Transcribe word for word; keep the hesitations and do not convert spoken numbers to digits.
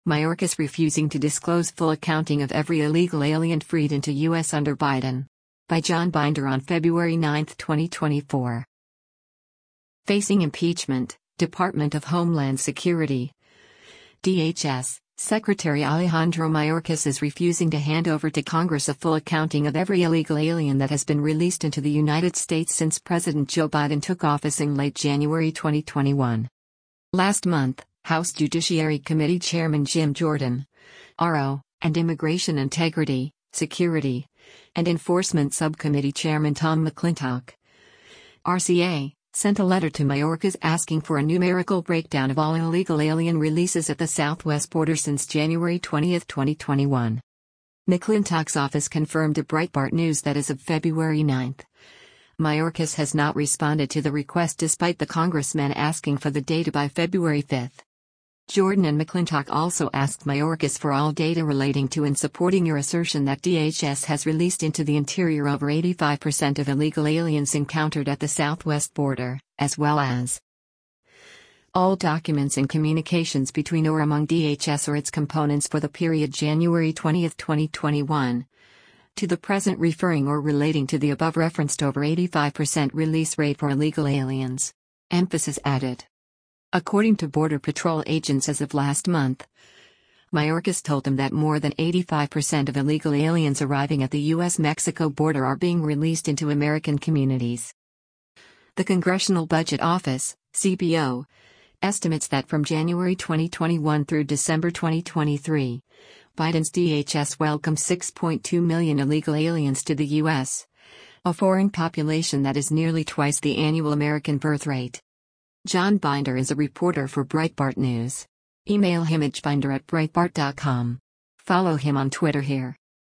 Mayorkas refusing to disclose full accounting of every illegal alien freed into U S under Biden. By John Binder on February ninth, twenty twenty-four. Facing impeachment, Department of Homeland Security. D H S Secretary Alejandro Mayorkas is refusing to hand over to Congress a full accounting of every illegal alien that has been released into the United States since President Joe Biden took office in late January twenty twenty-one. Last month, House Judiciary Committee Chairman Jim Jordan, R O, and Immigration Integrity, Security, and Enforcement Subcommittee Chairman Tom McClintock, R C A, sent a letter to Mayorkas asking for a numerical breakdown of all illegal alien releases at the southwest border since January twentieth, twenty twenty-one. McClintock's office confirmed to Breitbart News that as of February ninth, Mayorkas has not responded to the request despite the congressman asking for the data by February fifth. Jordan and McClintock also asked Mayorkas for all data relating to and supporting your assertion that D H S has released into the interior over eighty-five percent of illegal aliens encountered at the southwest border, as well as all documents and communications between or among D H S or its components for the period January twentieth, twenty twenty-one, to the present referring or relating to the above referenced over eighty-five percent release rate for illegal aliens. Emphasis added. According to Border Patrol agents as of last month, Mayorkas told them that more than eighty-five percent of illegal aliens arriving at the U S Mexico border are being released into American communities. The Congressional Budget Office, C B O, estimates that from January twenty twenty-one through December twenty twenty-three, Biden's D H S welcomed six point two million illegal aliens to the U S, a foreign population that is nearly twice the annual American birth rate. John Binder is a reporter for Breitbart News. Email him at binder at breitbart dot com. Follow him on Twitter here.